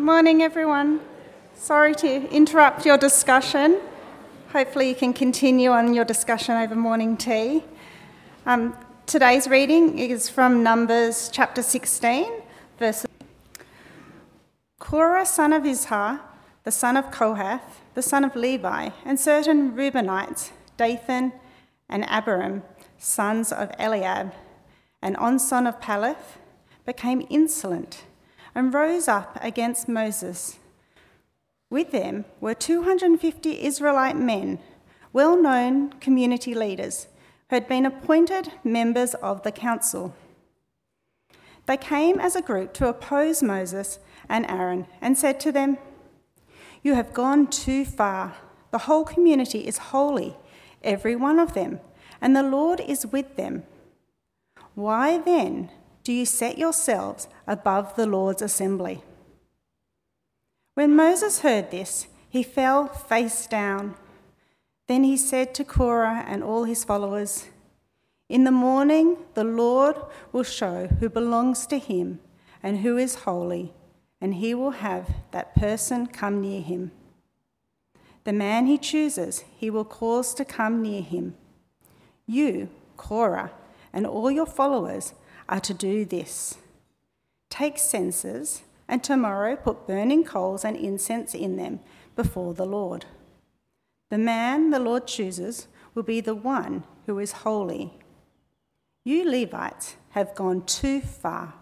Morning, everyone. Sorry to interrupt your discussion. Hopefully you can continue on your discussion over morning tea. Today's reading is from Numbers chapter 16, verse. Korah, son of Izhar, the son of Kohath, the son of Levi, and certain Reubenites, Dathan and Abiram, sons of Eliab, and On son of Peleth, became insolent and rose up against Moses. With them were 250 Israelite men, well-known community leaders, who had been appointed members of the council. They came as a group to oppose Moses and Aaron and said to them, "You have gone too far. The whole community is holy, every one of them, and the Lord is with them. Why then do you set yourselves above the Lord's assembly?" When Moses heard this, he fell face down. Then he said to Korah and all his followers, "In the morning the Lord will show who belongs to him and who is holy, and he will have that person come near him. The man he chooses, he will cause to come near him. You, Korah, and all your followers are to do this. Take censers, and tomorrow put burning coals and incense in them before the Lord. The man the Lord chooses will be the one who is holy. You Levites have gone too far."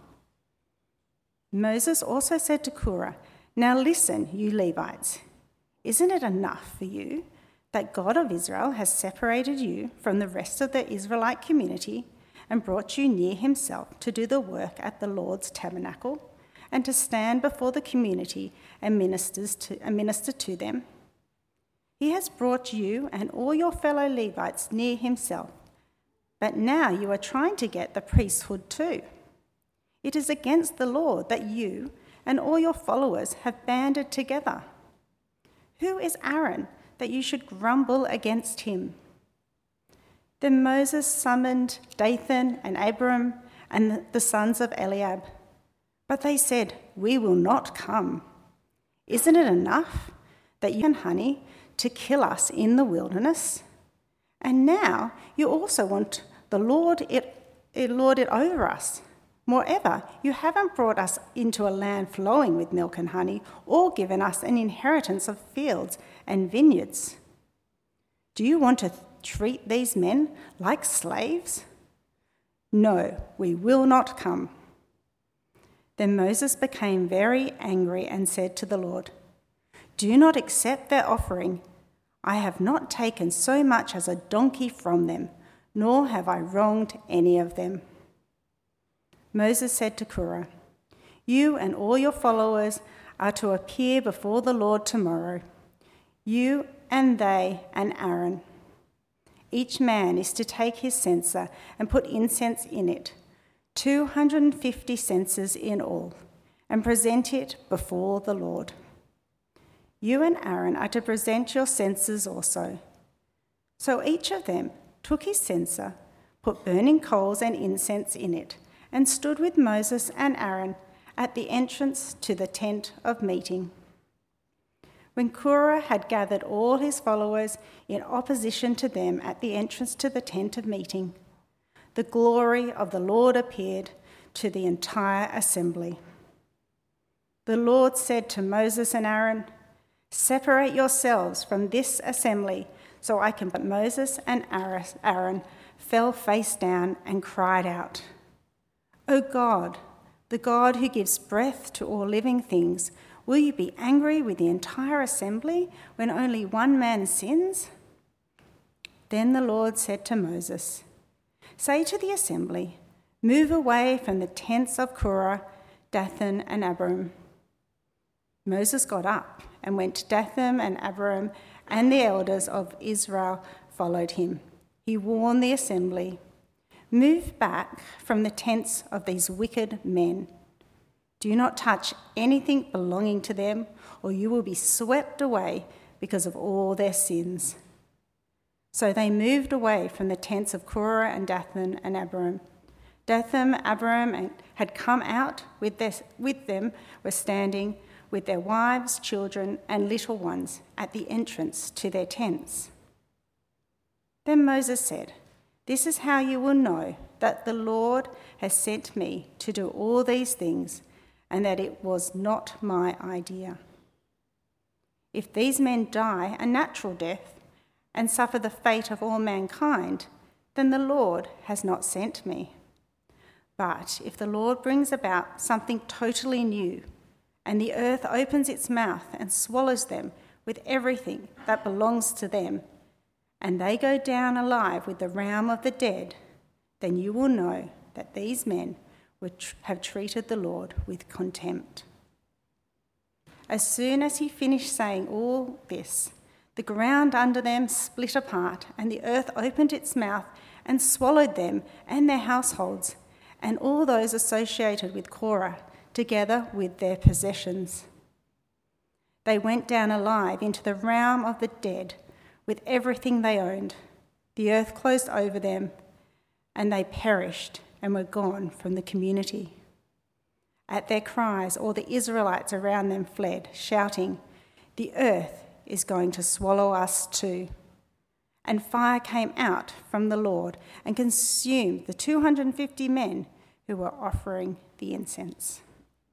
Moses also said to Korah, "Now listen, you Levites. Isn't it enough for you that God of Israel has separated you from the rest of the Israelite community and brought you near himself to do the work at the Lord's tabernacle and to stand before the community and minister to them? He has brought you and all your fellow Levites near himself, but now you are trying to get the priesthood too. It is against the Lord that you and all your followers have banded together. Who is Aaron that you should grumble against him?" Then Moses summoned Dathan and Abiram and the sons of Eliab. But they said, "We will not come. Isn't it enough that you and honey to kill us in the wilderness? And now you also want the lord it over us. Moreover, you haven't brought us into a land flowing with milk and honey, or given us an inheritance of fields and vineyards. Do you want to treat these men like slaves? No, we will not come." Then Moses became very angry and said to the Lord, "Do not accept their offering. I have not taken so much as a donkey from them, nor have I wronged any of them." Moses said to Korah, "You and all your followers are to appear before the Lord tomorrow, you and they and Aaron. Each man is to take his censer and put incense in it, 250 censers in all, and present it before the Lord. You and Aaron are to present your censers also." So each of them took his censer, put burning coals and incense in it, and stood with Moses and Aaron at the entrance to the tent of meeting. When Korah had gathered all his followers in opposition to them at the entrance to the tent of meeting, the glory of the Lord appeared to the entire assembly. The Lord said to Moses and Aaron, "Separate yourselves from this assembly so I can..." But Moses and Aaron fell face down and cried out, "O God, the God who gives breath to all living things, will you be angry with the entire assembly when only one man sins?" Then the Lord said to Moses, "Say to the assembly, move away from the tents of Korah, Dathan and Abiram." Moses got up and went to Dathan and Abiram, and the elders of Israel followed him. He warned the assembly, "Move back from the tents of these wicked men. Do not touch anything belonging to them, or you will be swept away because of all their sins." So they moved away from the tents of Korah and Dathan and Abiram. Dathan, Abiram had come out with them, were standing with their wives, children, and little ones at the entrance to their tents. Then Moses said, "This is how you will know that the Lord has sent me to do all these things, and that it was not my idea. If these men die a natural death and suffer the fate of all mankind, then the Lord has not sent me. But if the Lord brings about something totally new, and the earth opens its mouth and swallows them with everything that belongs to them, and they go down alive with the realm of the dead, then you will know that these men have treated the Lord with contempt." As soon as he finished saying all this, the ground under them split apart, and the earth opened its mouth and swallowed them and their households, and all those associated with Korah, together with their possessions. They went down alive into the realm of the dead with everything they owned. The earth closed over them, and they perished and were gone from the community. At their cries, all the Israelites around them fled, shouting, "The earth is going to swallow us too." And fire came out from the Lord and consumed the 250 men who were offering the incense.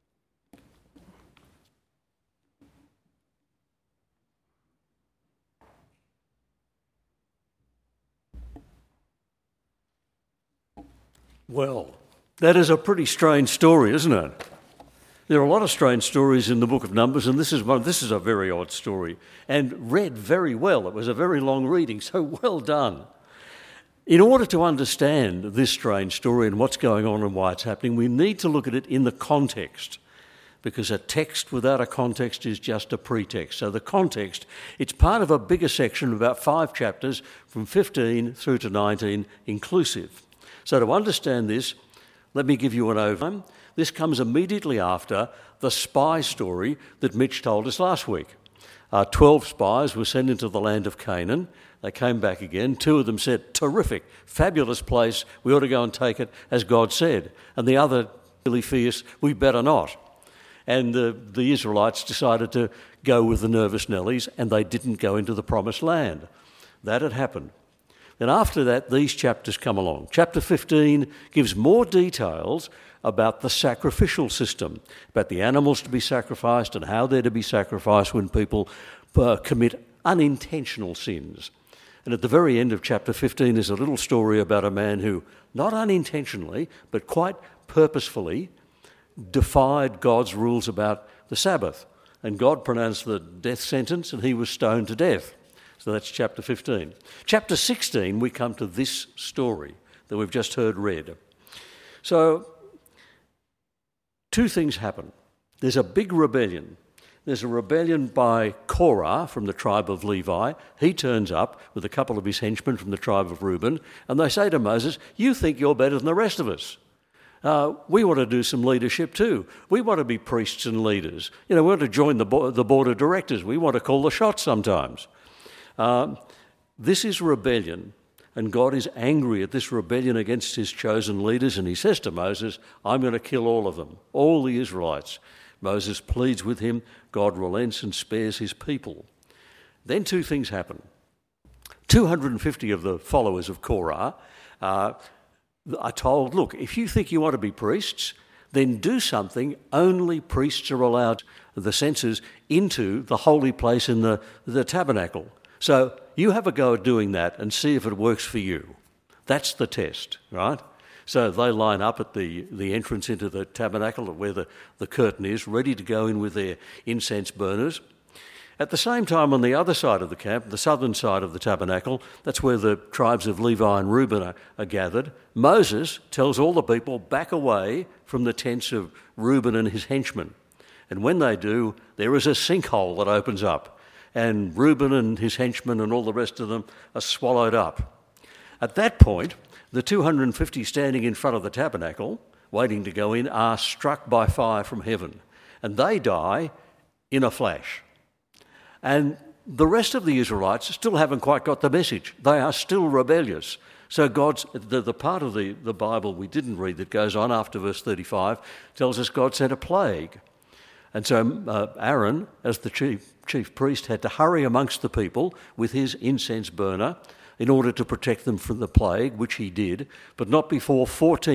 Well, that is a pretty strange story, isn't it? There are a lot of strange stories in the book of Numbers, and this is a very odd story, and read very well. It was a very long reading, so well done. In order to understand this strange story and what's going on and why it's happening, we need to look at it in the context, because a text without a context is just a pretext. So the context, it's part of a bigger section, about 5 chapters, from 15 through to 19 inclusive. So to understand this, let me give you an overview. This comes immediately after the spy story that Mitch told us last week. 12 spies were sent into the land of Canaan. They came back again. 2 of them said, "Terrific, fabulous place, we ought to go and take it as God said." And the other, really fierce, "We better not." And the Israelites decided to go with the nervous Nellies, and they didn't go into the promised land. That had happened. Then after that, these chapters come along. Chapter 15 gives more details about the sacrificial system, about the animals to be sacrificed and how they're to be sacrificed when people commit unintentional sins. And at the very end of chapter 15 is a little story about a man who, not unintentionally, but quite purposefully, defied God's rules about the Sabbath. And God pronounced the death sentence, and he was stoned to death. So that's chapter 15. Chapter 16, we come to this story that we've just heard read. So 2 things happen. There's a big rebellion. There's a rebellion by Korah from the tribe of Levi. He turns up with a couple of his henchmen from the tribe of Reuben, and they say to Moses, "You think you're better than the rest of us. We want to do some leadership too. We want to be priests and leaders. We want to join the board of directors. We want to call the shots sometimes." This is rebellion, and God is angry at this rebellion against his chosen leaders, and he says to Moses, "I'm going to kill all of them, all the Israelites." Moses pleads with him. God relents and spares his people. Then 2 things happen. 250 of the followers of Korah are told, "Look, if you think you want to be priests, then do something only priests are allowed, the censers, into the holy place in the tabernacle. So you have a go at doing that and see if it works for you." That's the test, right? So they line up at the entrance into the tabernacle where the curtain is, ready to go in with their incense burners. At the same time, on the other side of the camp, the southern side of the tabernacle, that's where the tribes of Levi and Reuben are gathered, Moses tells all the people, back away from the tents of Reuben and his henchmen. And when they do, there is a sinkhole that opens up, and Reuben and his henchmen and all the rest of them are swallowed up. At that point, the 250 standing in front of the tabernacle, waiting to go in, are struck by fire from heaven, and they die in a flash. And the rest of the Israelites still haven't quite got the message. They are still rebellious. So the part of the Bible we didn't read that goes on after verse 35 tells us God sent a plague. And so Aaron, as the chief priest, had to hurry amongst the people with his incense burner in order to protect them from the plague, which he did, but not before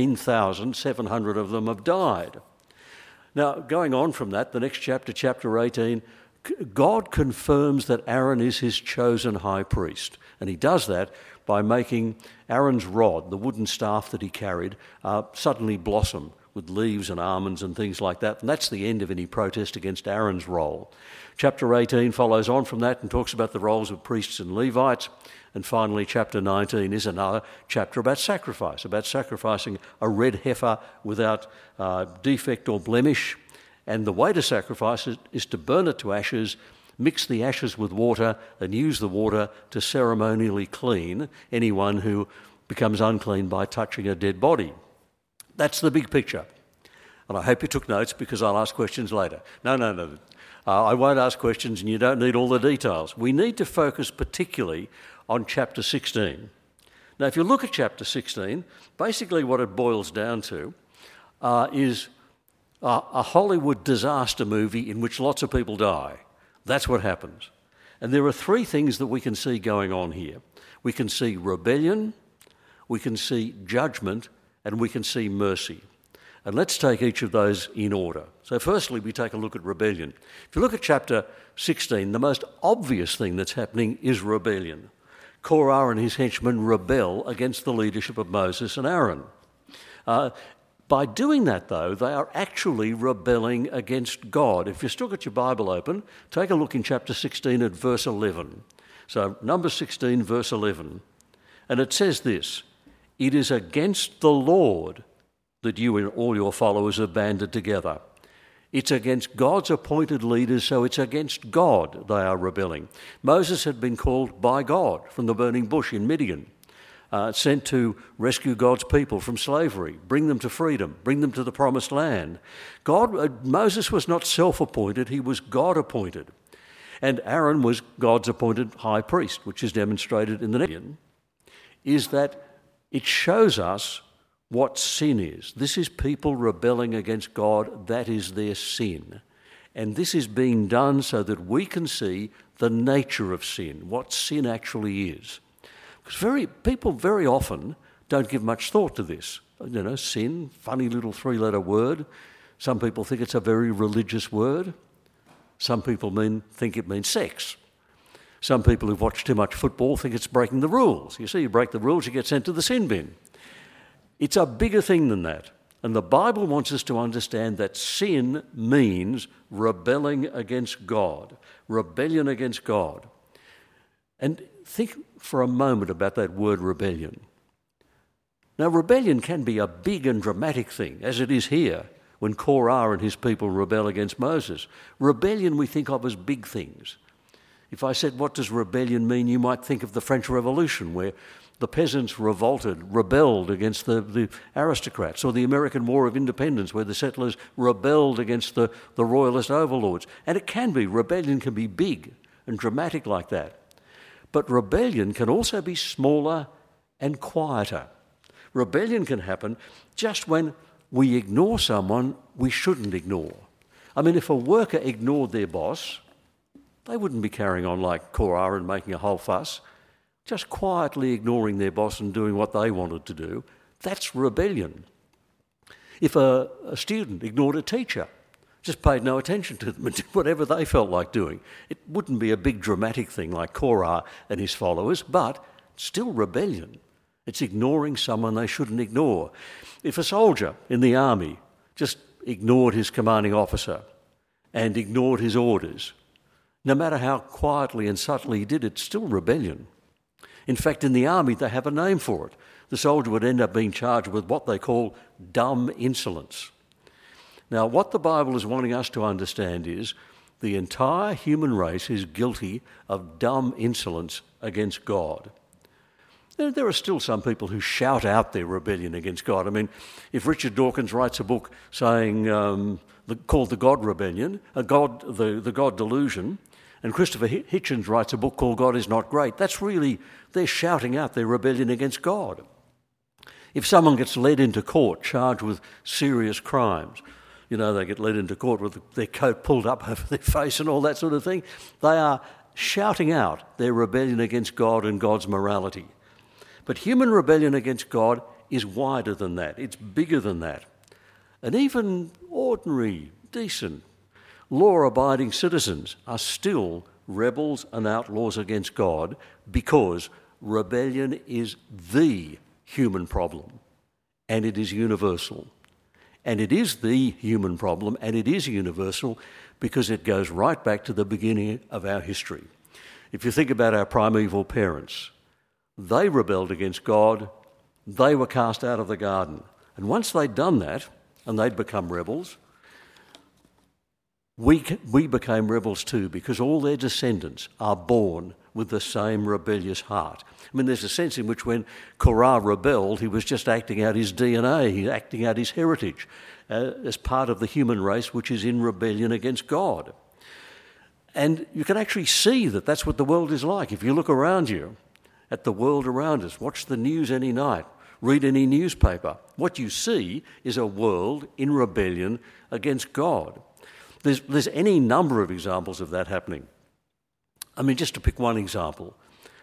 14,700 of them have died. Now, going on from that, the next chapter, chapter 18, God confirms that Aaron is his chosen high priest. And he does that by making Aaron's rod, the wooden staff that he carried, suddenly blossom with leaves and almonds and things like that. And that's the end of any protest against Aaron's role. Chapter 18 follows on from that and talks about the roles of priests and Levites. And finally, chapter 19 is another chapter about sacrifice, about sacrificing a red heifer without defect or blemish. And the way to sacrifice it is to burn it to ashes, mix the ashes with water, and use the water to ceremonially clean anyone who becomes unclean by touching a dead body. That's the big picture. And I hope you took notes because I'll ask questions later. No. I won't ask questions and you don't need all the details. We need to focus particularly on chapter 16. Now, if you look at chapter 16, basically what it boils down to is a Hollywood disaster movie in which lots of people die. That's what happens. And there are three things that we can see going on here. We can see rebellion, we can see judgment, and we can see mercy. And let's take each of those in order. So firstly, we take a look at rebellion. If you look at chapter 16, the most obvious thing that's happening is rebellion. Korah and his henchmen rebel against the leadership of Moses and Aaron. By doing that, though, they are actually rebelling against God. If you still got your Bible open, take a look in chapter 16 at verse 11. So Numbers 16, verse 11. And it says this, "It is against the Lord that you and all your followers have banded together. It's against God's appointed leaders, so it's against God they are rebelling." Moses had been called by God from the burning bush in Midian, sent to rescue God's people from slavery, bring them to freedom, bring them to the promised land. Moses was not self-appointed, he was God-appointed. And Aaron was God's appointed high priest, which is demonstrated in the next, is that it shows us what sin is. This is people rebelling against God. That is their sin. And this is being done so that we can see the nature of sin, what sin actually is. Because people very often don't give much thought to this. You know, sin, funny little three-letter word. Some people think it's a very religious word. Some people think it means sex. Some people who've watched too much football think it's breaking the rules. You see, you break the rules, you get sent to the sin bin. It's a bigger thing than that. And the Bible wants us to understand that sin means rebelling against God, rebellion against God. And think for a moment about that word rebellion. Now, rebellion can be a big and dramatic thing, as it is here when Korah and his people rebel against Moses. Rebellion we think of as big things. If I said, what does rebellion mean, you might think of the French Revolution, where the peasants rebelled against the aristocrats, or the American War of Independence, where the settlers rebelled against the royalist overlords. And rebellion can be big and dramatic like that. But rebellion can also be smaller and quieter. Rebellion can happen just when we ignore someone we shouldn't ignore. I mean, if a worker ignored their boss, they wouldn't be carrying on like Korah and making a whole fuss. Just quietly ignoring their boss and doing what they wanted to do, that's rebellion. If a student ignored a teacher, just paid no attention to them and did whatever they felt like doing, it wouldn't be a big dramatic thing like Korah and his followers, but still rebellion. It's ignoring someone they shouldn't ignore. If a soldier in the army just ignored his commanding officer and ignored his orders, no matter how quietly and subtly he did it, it's still rebellion. In fact, in the army, they have a name for it. The soldier would end up being charged with what they call dumb insolence. Now, what the Bible is wanting us to understand is the entire human race is guilty of dumb insolence against God. There are still some people who shout out their rebellion against God. I mean, if Richard Dawkins writes a book saying called The God Rebellion, the God Delusion, and Christopher Hitchens writes a book called God is Not Great, they're shouting out their rebellion against God. If someone gets led into court charged with serious crimes, they get led into court with their coat pulled up over their face and all that sort of thing. They are shouting out their rebellion against God and God's morality. But human rebellion against God is wider than that. It's bigger than that. And even ordinary, decent, law-abiding citizens are still rebels and outlaws against God because rebellion is the human problem, and it is universal. And it is the human problem, and it is universal because it goes right back to the beginning of our history. If you think about our primeval parents, they rebelled against God, they were cast out of the garden. And once they'd done that, and they'd become rebels, we became rebels too, because all their descendants are born with the same rebellious heart. I mean, there's a sense in which when Korah rebelled, he was just acting out his DNA, he's acting out his heritage as part of the human race which is in rebellion against God. And you can actually see that that's what the world is like. If you look around you at the world around us, watch the news any night, read any newspaper, what you see is a world in rebellion against God. There's any number of examples of that happening. I mean, just to pick one example,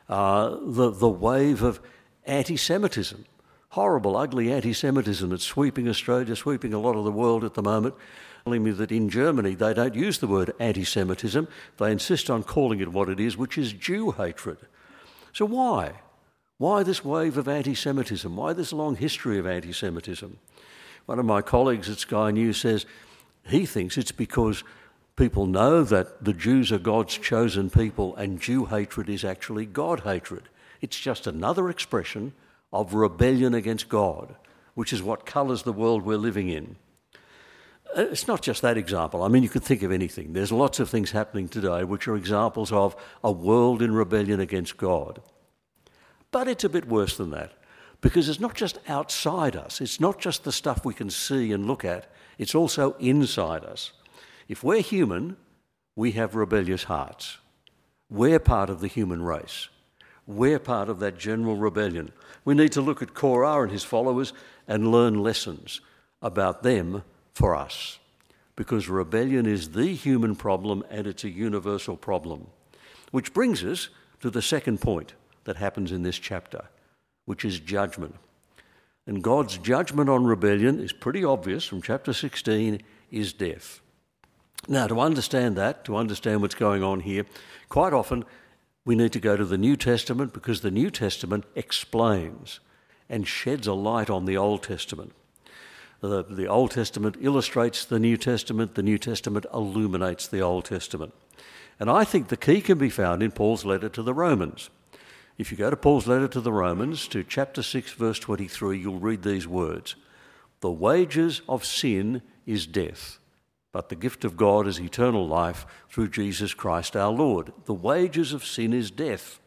the wave of anti-Semitism, horrible, ugly anti-Semitism that's sweeping Australia, sweeping a lot of the world at the moment, telling me that in Germany they don't use the word anti-Semitism, they insist on calling it what it is, which is Jew hatred. So why? Why this wave of anti-Semitism? Why this long history of anti-Semitism? One of my colleagues at Sky News says he thinks it's because people know that the Jews are God's chosen people and Jew hatred is actually God hatred. It's just another expression of rebellion against God, which is what colours the world we're living in. It's not just that example. I mean, you could think of anything. There's lots of things happening today which are examples of a world in rebellion against God. But it's a bit worse than that, because it's not just outside us. It's not just the stuff we can see and look at. It's also inside us. If we're human, we have rebellious hearts. We're part of the human race. We're part of that general rebellion. We need to look at Korah and his followers and learn lessons about them for us, because rebellion is the human problem and it's a universal problem. Which brings us to the second point that happens in this chapter, which is judgment. And God's judgment on rebellion is pretty obvious from chapter 16, is death. Now, to understand that, to understand what's going on here, quite often we need to go to the New Testament, because the New Testament explains and sheds a light on the Old Testament. The Old Testament illustrates the New Testament illuminates the Old Testament. And I think the key can be found in Paul's letter to the Romans. If you go to Paul's letter to the Romans, to chapter 6, verse 23, you'll read these words: "The wages of sin is death, but the gift of God is eternal life through Jesus Christ our Lord." The wages of sin is death.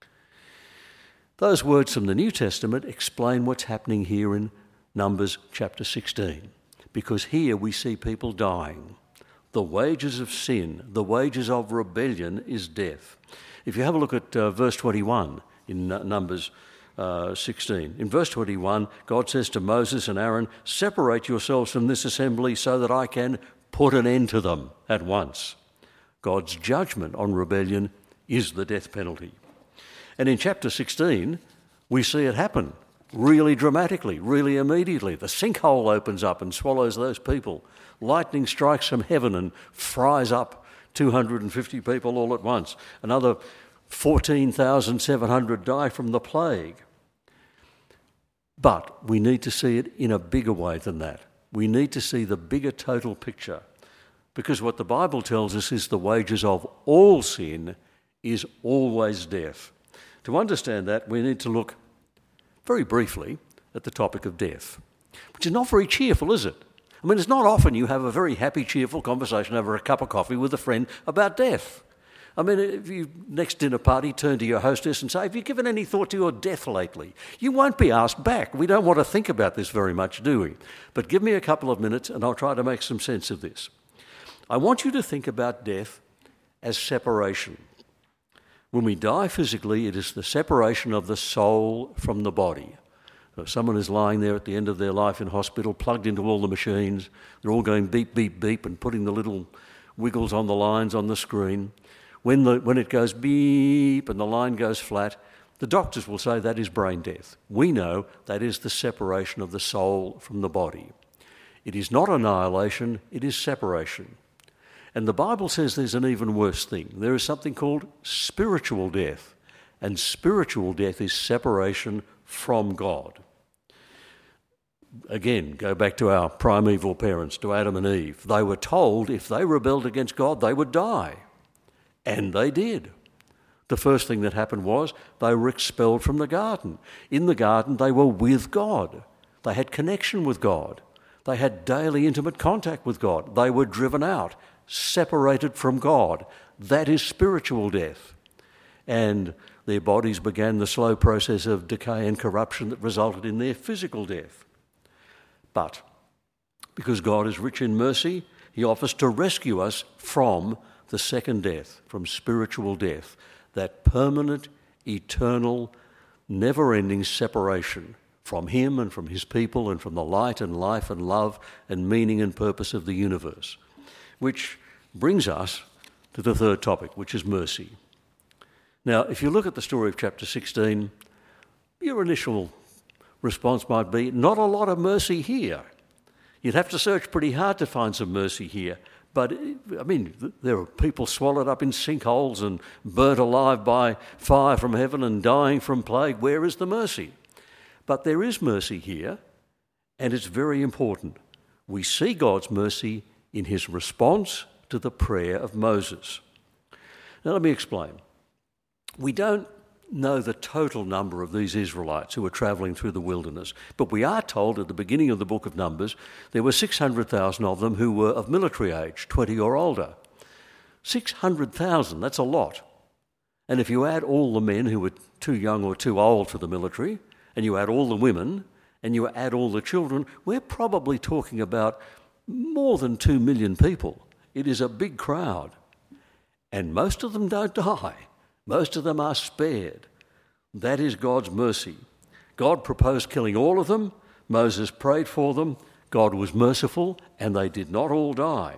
Those words from the New Testament explain what's happening here in Numbers chapter 16, because here we see people dying. The wages of sin, the wages of rebellion is death. If you have a look at verse 21 in Numbers 16. In verse 21, God says to Moses and Aaron, "Separate yourselves from this assembly so that I can put an end to them at once." God's judgment on rebellion is the death penalty. And in chapter 16, we see it happen really dramatically, really immediately. The sinkhole opens up and swallows those people. Lightning strikes from heaven and fries up 250 people all at once. Another 14,700 die from the plague. But we need to see it in a bigger way than that. We need to see the bigger total picture, because what the Bible tells us is the wages of all sin is always death. To understand that, we need to look very briefly at the topic of death, which is not very cheerful, is it? I mean, it's not often you have a very happy, cheerful conversation over a cup of coffee with a friend about death. I mean, if you, next dinner party, turn to your hostess and say, "Have you given any thought to your death lately?" You won't be asked back. We don't want to think about this very much, do we? But give me a couple of minutes and I'll try to make some sense of this. I want you to think about death as separation. When we die physically, it is the separation of the soul from the body. Someone is lying there at the end of their life in hospital, plugged into all the machines. They're all going beep, beep, beep and putting the little wiggles on the lines on the screen. When it goes beep and the line goes flat, the doctors will say that is brain death. We know that is the separation of the soul from the body. It is not annihilation, it is separation. And the Bible says there's an even worse thing. There is something called spiritual death. And spiritual death is separation from God. Again, go back to our primeval parents, to Adam and Eve. They were told if they rebelled against God, they would die. And they did. The first thing that happened was they were expelled from the garden. In the garden, they were with God. They had connection with God. They had daily intimate contact with God. They were driven out, separated from God. That is spiritual death. And their bodies began the slow process of decay and corruption that resulted in their physical death. But because God is rich in mercy, he offers to rescue us from the second death, from spiritual death, that permanent, eternal, never-ending separation from him and from his people and from the light and life and love and meaning and purpose of the universe. Which brings us to the third topic, which is mercy. Now, if you look at the story of chapter 16, your initial response might be, not a lot of mercy here. You'd have to search pretty hard to find some mercy here. But, I mean, there are people swallowed up in sinkholes and burnt alive by fire from heaven and dying from plague. Where is the mercy? But there is mercy here, and it's very important. We see God's mercy in his response to the prayer of Moses. Now, let me explain. We don't know the total number of these Israelites who were travelling through the wilderness, but we are told at the beginning of the book of Numbers there were 600,000 of them who were of military age, 20 or older. 600,000, that's a lot. And if you add all the men who were too young or too old for the military, and you add all the women, and you add all the children, we're probably talking about more than 2 million people. It is a big crowd. And most of them don't die. Most of them are spared. That is God's mercy. God proposed killing all of them. Moses prayed for them. God was merciful, and they did not all die.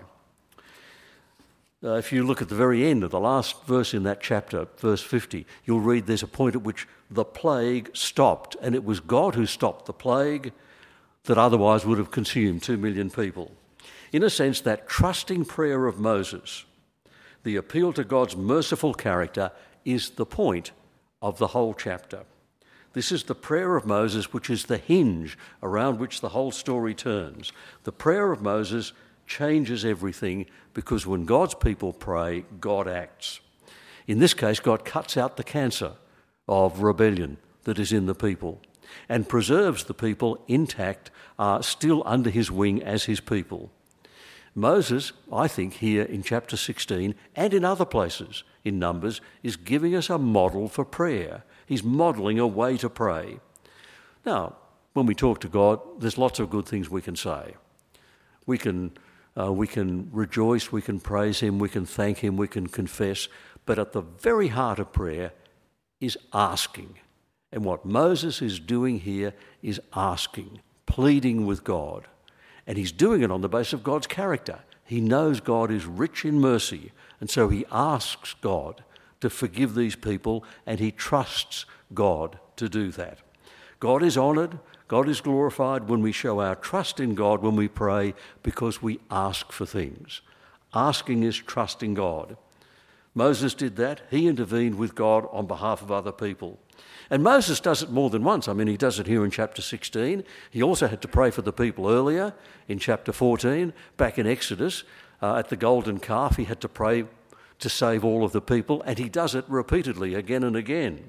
If you look at the very end of the last verse in that chapter, verse 50, you'll read there's a point at which the plague stopped, and it was God who stopped the plague that otherwise would have consumed 2 million people. In a sense, that trusting prayer of Moses, the appeal to God's merciful character, is the point of the whole chapter. This is the prayer of Moses, which is the hinge around which the whole story turns. The prayer of Moses changes everything because when God's people pray, God acts. In this case, God cuts out the cancer of rebellion that is in the people and preserves the people intact, still under his wing as his people. Moses, I think, here in chapter 16 and in other places in Numbers, is giving us a model for prayer. He's modelling a way to pray. Now, when we talk to God, there's lots of good things we can say. We can rejoice, we can praise him, we can thank him, we can confess, but at the very heart of prayer is asking. And what Moses is doing here is asking, pleading with God. And he's doing it on the basis of God's character. He knows God is rich in mercy, and so he asks God to forgive these people, and he trusts God to do that. God is honoured, God is glorified when we show our trust in God when we pray because we ask for things. Asking is trusting God. Moses did that. He intervened with God on behalf of other people. And Moses does it more than once. I mean, he does it here in chapter 16. He also had to pray for the people earlier in chapter 14. Back in Exodus, at the golden calf, he had to pray to save all of the people, and he does it repeatedly again and again.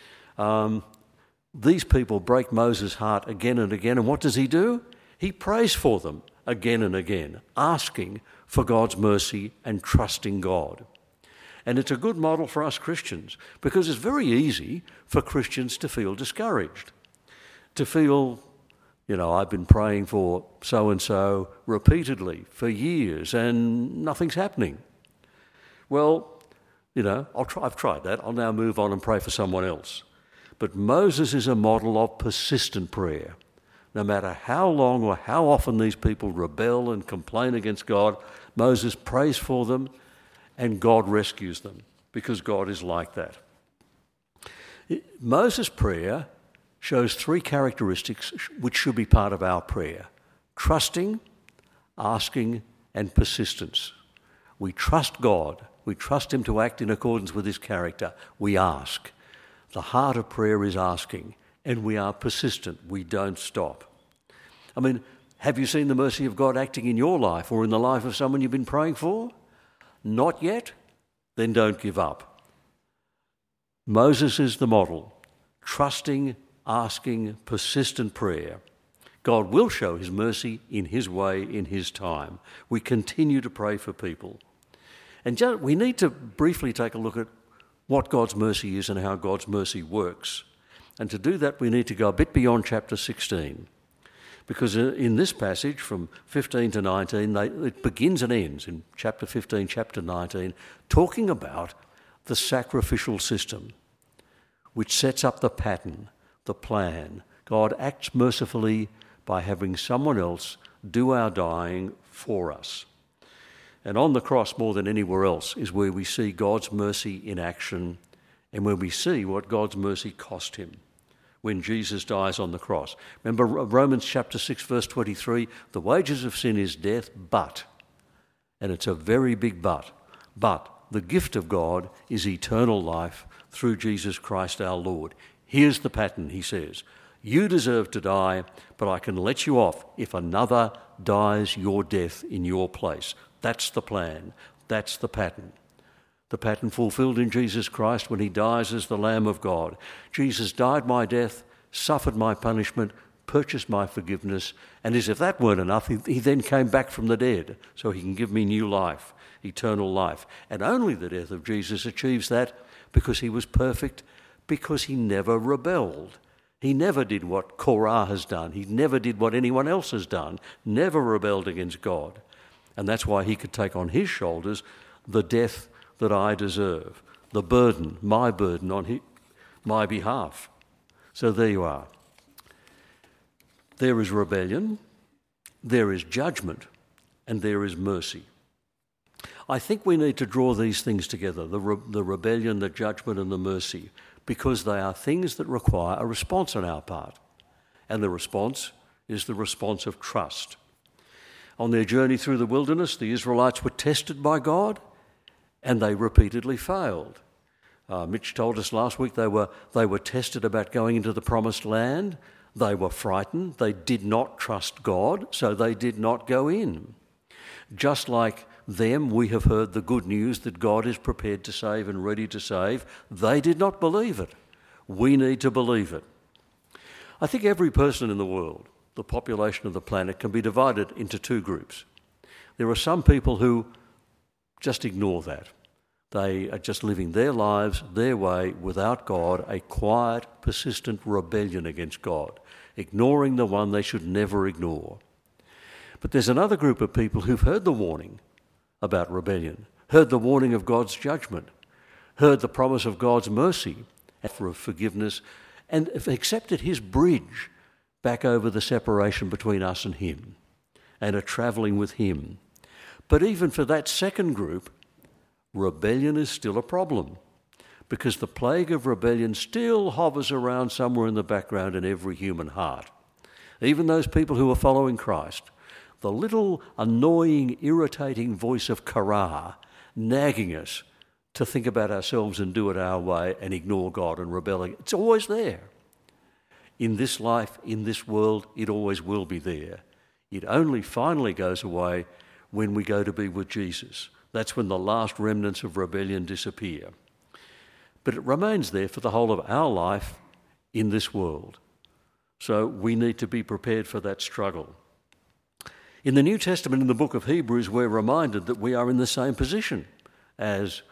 These people break Moses' heart again and again, and what does he do? He prays for them again and again, asking for God's mercy and trusting God. And it's a good model for us Christians because it's very easy for Christians to feel discouraged, to feel, I've been praying for so-and-so repeatedly for years and nothing's happening. Well, I've tried that. I'll now move on and pray for someone else. But Moses is a model of persistent prayer. No matter how long or how often these people rebel and complain against God, Moses prays for them and God rescues them, because God is like that. Moses' prayer shows three characteristics which should be part of our prayer: trusting, asking, and persistence. We trust God. We trust him to act in accordance with his character. We ask. The heart of prayer is asking, and we are persistent. We don't stop. I mean, have you seen the mercy of God acting in your life or in the life of someone you've been praying for? Not yet? Then don't give up. Moses is the model. Trusting, asking, persistent prayer. God will show his mercy in his way, in his time. We continue to pray for people. And we need to briefly take a look at what God's mercy is and how God's mercy works. And to do that, we need to go a bit beyond chapter 16. Because in this passage, from 15 to 19, it begins and ends in chapter 15, chapter 19, talking about the sacrificial system, which sets up the pattern, the plan. God acts mercifully by having someone else do our dying for us. And on the cross, more than anywhere else, is where we see God's mercy in action and where we see what God's mercy cost him when Jesus dies on the cross. Remember Romans chapter 6, verse 23, the wages of sin is death, but, and it's a very big but the gift of God is eternal life through Jesus Christ our Lord. Here's the pattern, he says. You deserve to die, but I can let you off if another dies your death in your place. That's the plan. That's the pattern. The pattern fulfilled in Jesus Christ when he dies as the Lamb of God. Jesus died my death, suffered my punishment, purchased my forgiveness, and as if that weren't enough, he then came back from the dead so he can give me new life, eternal life. And only the death of Jesus achieves that because he was perfect, because he never rebelled. He never did what Korah has done. He never did what anyone else has done, never rebelled against God. And that's why he could take on his shoulders the death that I deserve, the burden, my burden on my behalf. So there you are. There is rebellion, there is judgment, and there is mercy. I think we need to draw these things together, the rebellion, the judgment, and the mercy, because they are things that require a response on our part. And the response is the response of trust. On their journey through the wilderness, the Israelites were tested by God, and they repeatedly failed. Mitch told us last week they were tested about going into the promised land. They were frightened. They did not trust God, so they did not go in. Just like them, we have heard the good news that God is prepared to save and ready to save. They did not believe it. We need to believe it. I think every person in the world, the population of the planet, can be divided into two groups. There are some people who just ignore that. They are just living their lives their way without God, a quiet, persistent rebellion against God, ignoring the one they should never ignore. But there's another group of people who've heard the warning about rebellion, heard the warning of God's judgment, heard the promise of God's mercy and for forgiveness, and have accepted his bridge back over the separation between us and him, and are travelling with him. But even for that second group, rebellion is still a problem, because the plague of rebellion still hovers around somewhere in the background in every human heart. Even those people who are following Christ, the little annoying, irritating voice of Korah nagging us to think about ourselves and do it our way and ignore God and rebel, it's always there. In this life, in this world, it always will be there. It only finally goes away when we go to be with Jesus. That's when the last remnants of rebellion disappear. But it remains there for the whole of our life in this world. So we need to be prepared for that struggle. In the New Testament, in the book of Hebrews, we're reminded that we are in the same position as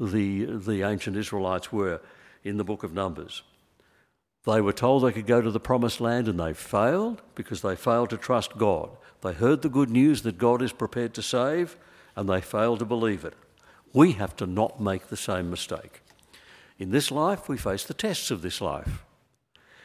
the ancient Israelites were in the book of Numbers. They were told they could go to the promised land and they failed because they failed to trust God. They heard the good news that God is prepared to save and they failed to believe it. We have to not make the same mistake. In this life, we face the tests of this life.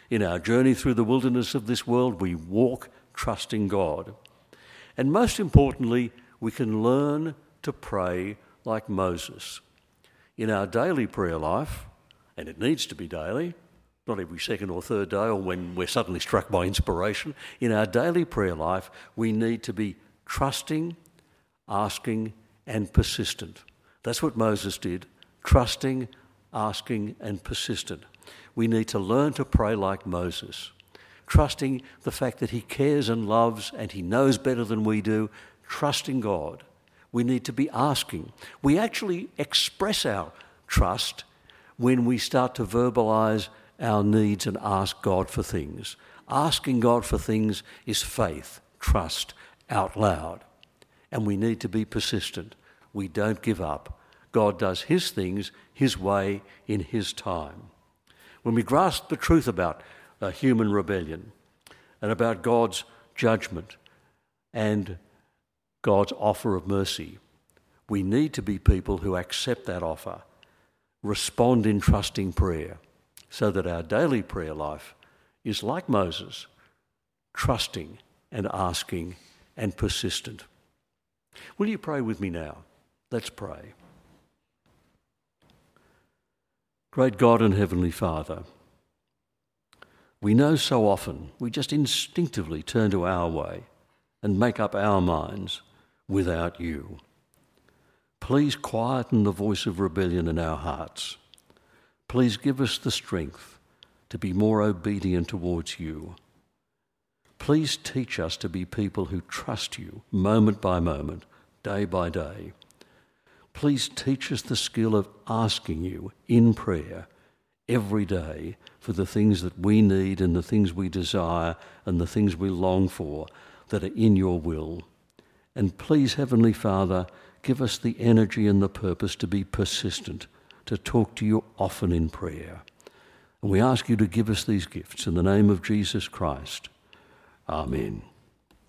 In our journey through the wilderness of this world, we walk trusting God. And most importantly, we can learn to pray like Moses. In our daily prayer life, and it needs to be daily, not every second or third day or when we're suddenly struck by inspiration, in our daily prayer life, we need to be trusting, asking, and persistent. That's what Moses did, trusting, asking, and persistent. We need to learn to pray like Moses, trusting the fact that he cares and loves and he knows better than we do, trusting God. We need to be asking. We actually express our trust when we start to verbalise our needs and ask God for things. Asking God for things is faith, trust, out loud. And we need to be persistent. We don't give up. God does his things his way in his time. When we grasp the truth about human rebellion and about God's judgment and God's offer of mercy, we need to be people who accept that offer, respond in trusting prayer, so that our daily prayer life is like Moses, trusting and asking and persistent. Will you pray with me now? Let's pray. Great God and Heavenly Father, we know so often we just instinctively turn to our way and make up our minds without you. Please quieten the voice of rebellion in our hearts. Please give us the strength to be more obedient towards you. Please teach us to be people who trust you moment by moment, day by day. Please teach us the skill of asking you in prayer every day for the things that we need and the things we desire and the things we long for that are in your will. And please, Heavenly Father, give us the energy and the purpose to be persistent, to talk to you often in prayer. And we ask you to give us these gifts in the name of Jesus Christ. Amen.